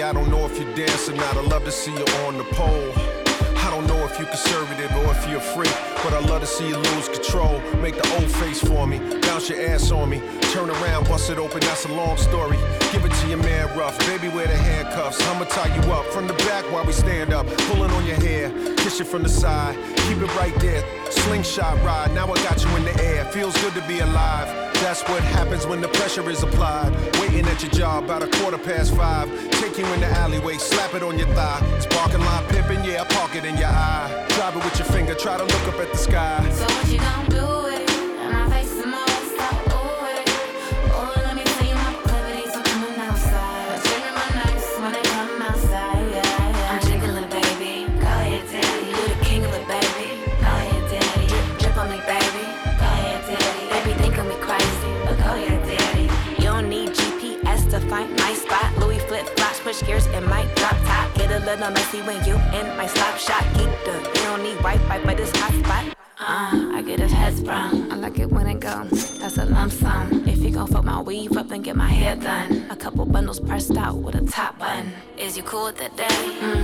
I don't know if you're dancing or not. I love to see you on the pole. I don't know if you're conservative or if you're free, but I love to see you lose control. Make the old face for me, bounce your ass on me. Turn around, bust it open, that's a long story. Give it to your man rough, baby wear the handcuffs. I'ma tie you up from the back while we stand up. Pulling on your hair, kiss you from the side. Keep it right there, slingshot ride. Now I got you in the air, feels good to be alive. That's what happens when the pressure is applied. Waiting at your job about 5:15. Take you in the alleyway, slap it on your thigh. It's parking lot pimping, yeah, I park it in your eye. Drive it with your finger, try to look up at the sky. So what you gon' do with it? And my face is more stop with it. Oh, let me tell you my proclivities are coming outside. I trigger my nights when they come outside, yeah. I'm jiggling, baby. Go ahead, daddy. You the king of it, baby. Go ahead, daddy. Drip on me, baby. Go ahead, daddy. They be thinking me crazy, but go ahead, daddy. You don't need GPS to find my spot. Louis flip-flops, push gears and might drop top. Get a little messy when you in my slap shot. Keep the, you don't need Wi-Fi, but it's hot spot. I get his head sprung. I like it when it go, that's a lump sum. If you gon' fuck my weave up and get my hair done. A couple bundles pressed out with a top button. Is you cool with that day?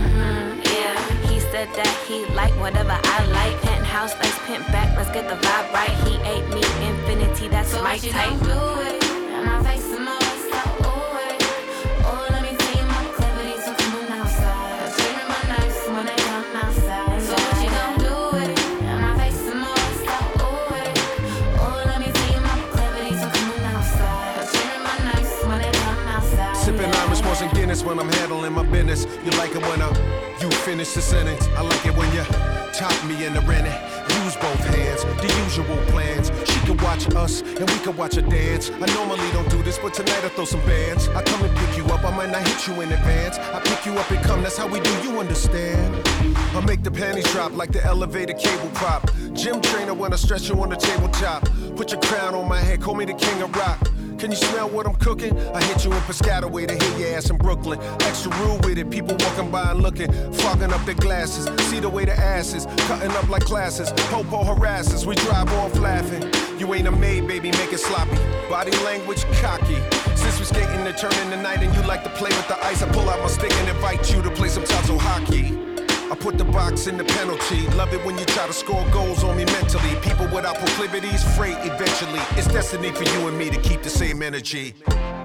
Yeah. He said that he like whatever I like. Penthouse, let's pimp back, let's get the vibe right. He ate me infinity, that's so my type. So what you gon' do with it? And my face is more stop with it. Oh, let me tell you my proclivities are coming outside. I trigger my nights when they come outside. So what you gon' do with it? And my face is more stop with it. Oh, let me tell you my proclivities are coming outside. I trigger my nights when they come outside. Sipping Irish Moss and Guinness when I'm handling my business. You like it when you finish the sentence. I like it when you top me in the renting. Use both hands, the usual plans. She can watch us and we can watch her dance. I normally don't do this, but tonight I throw some bands. I come and pick you up, I might not hit you in advance. I pick you up and come, that's how we do, you understand? I make the panties drop like the elevator cable prop. Gym trainer when I stretch you on the tabletop. Put your crown on my head, call me the king of rock. Can you smell what I'm cooking? I hit you in Piscataway to hit your ass in Brooklyn. Extra rude with it, people walking by and looking, fogging up their glasses. See the way the ass is, cutting up like classes. Popo harasses, we drive off laughing. You ain't a maid, baby, make it sloppy. Body language cocky. Since we skating to turn in the night and you like to play with the ice, I pull out my stick and invite you to play some Tazo hockey. I put the box in the penalty. Love it when you try to score goals on me mentally. People without proclivities, freight eventually. It's destiny for you and me to keep the same energy.